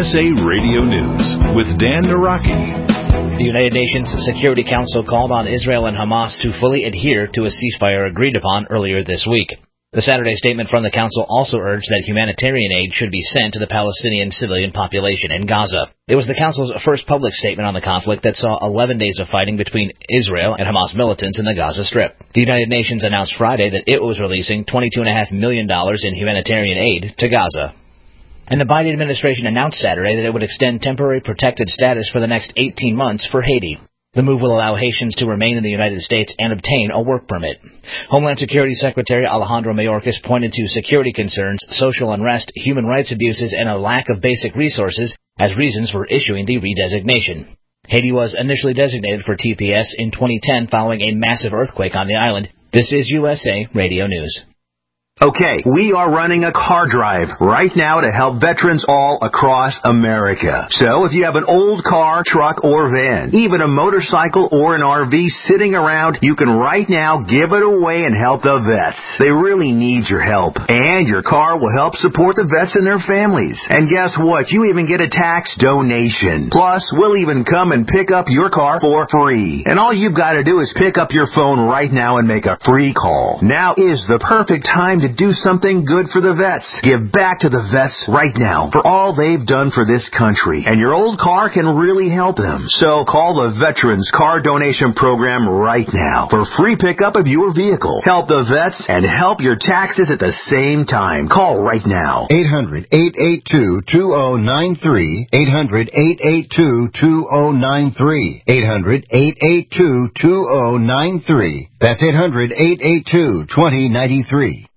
USA Radio News with Dan Naraki. The United Nations Security Council called on Israel and Hamas to fully adhere to a ceasefire agreed upon earlier this week. The Saturday statement from the Council also urged that humanitarian aid should be sent to the Palestinian civilian population in Gaza. It was the Council's first public statement on the conflict that saw 11 days of fighting between Israel and Hamas militants in the Gaza Strip. The United Nations announced Friday that it was releasing $22.5 million in humanitarian aid to Gaza. And the Biden administration announced Saturday that it would extend temporary protected status for the next 18 months for Haiti. The move will allow Haitians to remain in the United States and obtain a work permit. Homeland Security Secretary Alejandro Mayorkas pointed to security concerns, social unrest, human rights abuses, and a lack of basic resources as reasons for issuing the redesignation. Haiti was initially designated for TPS in 2010 following a massive earthquake on the island. This is USA Radio News. Okay, we are running a car drive right now to help veterans all across America. So if you have an old car, truck, or van, even a motorcycle or an RV sitting around, you can right now give it away and help the vets. They really need your help. And your car will help support the vets and their families. And guess what? You even get a tax donation. Plus, we'll even come and pick up your car for free. And all you've got to do is pick up your phone right now and make a free call. Now is the perfect time to do something good for the vets. Give back to the vets right now for all they've done for this country. And your old car can really help them. So call the Veterans Car Donation Program right now for free pickup of your vehicle. Help the vets and help your taxes at the same time. Call right now. 800-882-2093. 800-882-2093. 800-882-2093. That's 800-882-2093.